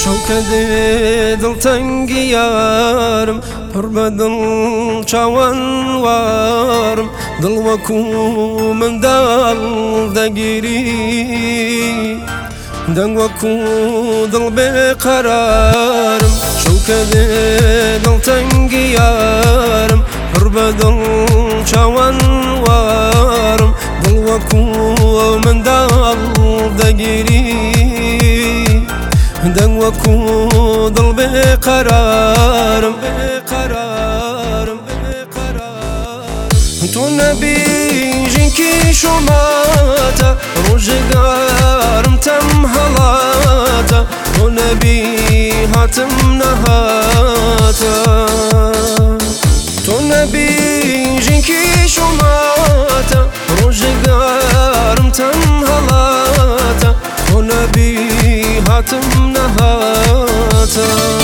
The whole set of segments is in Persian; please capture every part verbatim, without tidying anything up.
شوکەدێ دڵتەنگی یارم پڕ بە دڵ چاوەنوارم دڵ وەکو منداڵ دەگیری دەنگ وەکو دڵ بێقەرارم شوکەدێ دڵتەنگی یارم پڕ بە دڵ چاوەنوارم دڵ وەکو منداڵ دەگیری دەنگ وەکو دڵ بێقەرارم تۆ نەبیژینکی شۆماتە ڕۆژێگارم تەم هەڵاتە تۆ نەبی هاتم نەهاتە تۆ نەبیژینکی شۆماتە ڕۆژێگارم تەم هەڵاتە تۆ نەبی هاتم نەهاتە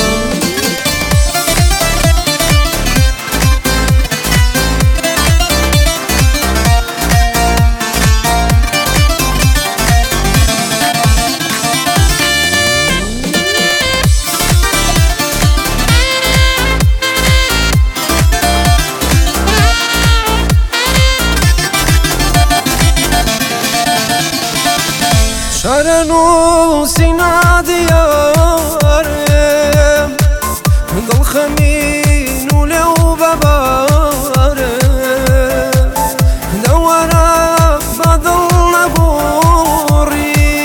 شەرەن و سینا دیارم دڵخەمین و لێو بەبارم دەوەرە بە دڵ نەبوڕی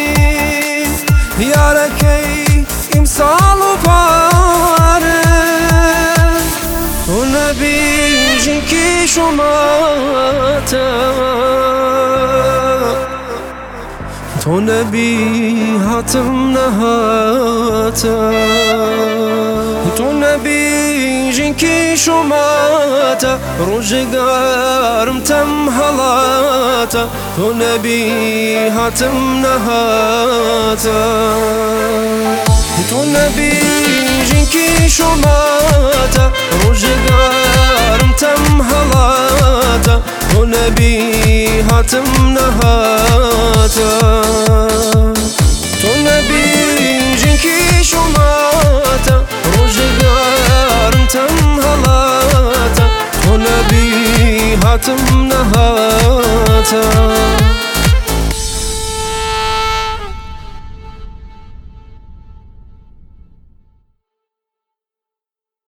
یارەکەی ئیمساڵ و پارم تۆ نەبیژینکی شۆماتە تۆ نەبی هاتم نەهاتە تۆ نەبیژینکی شۆماتە ڕۆژێگارم تەم هەڵاتە تۆ نەبی هاتم نەهاتە تۆ نەبیژینکی شۆماتە ڕۆژێگارم تەم هەڵاتە تۆ نەبی هاتم نەهاتە تۆ نەبیژینکی شۆماتە ڕۆژێگارم تەم هەڵاتە تۆ نەبی هاتم نەهاتە